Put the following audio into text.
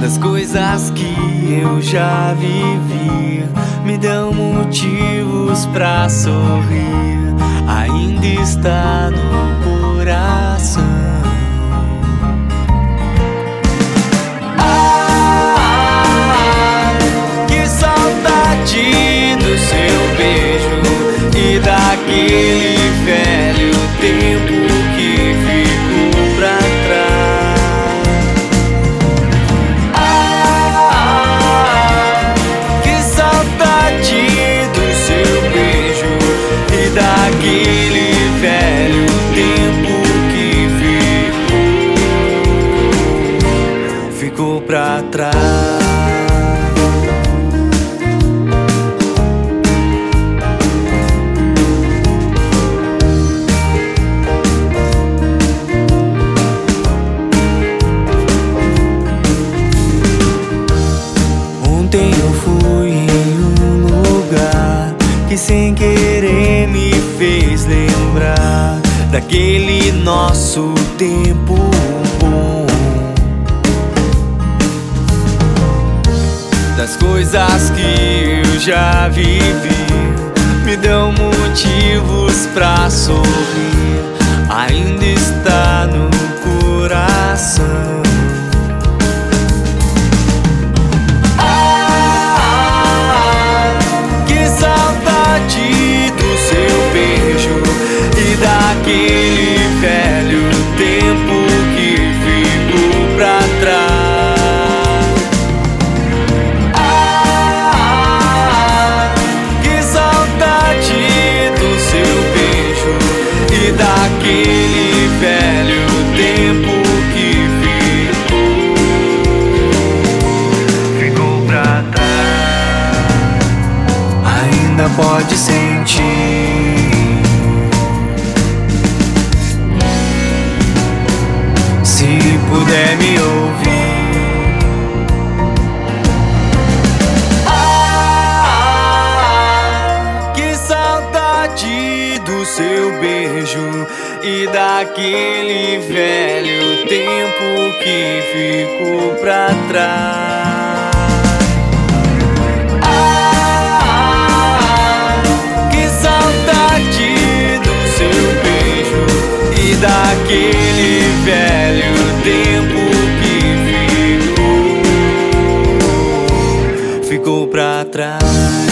das coisas que eu já vivi me dão motivos pra sorrir. Ainda está no coração. Ah, que saudade do seu beijo e daquele velho tempo que ficou pra trás. Ah, que saudade do seu beijo e daquele velho tempo que ficou pra trás. Ontem eu fui em um lugar que sem querer me fez lembrar daquele nosso tempo bom, das coisas que eu já vivi me dão motivos pra sorrir. Ainda está no coração. Daquele velho tempo que ficou pra trás. Ah, que saudade do seu beijo e daquele velho tempo que ficou pra trás. Ainda pode sentir, se puder me ouvir. Ah, que saudade do seu beijo e daquele velho tempo que ficou pra trás. Ah, que saudade do seu beijo e daquele velho tempo que ficou pra trás.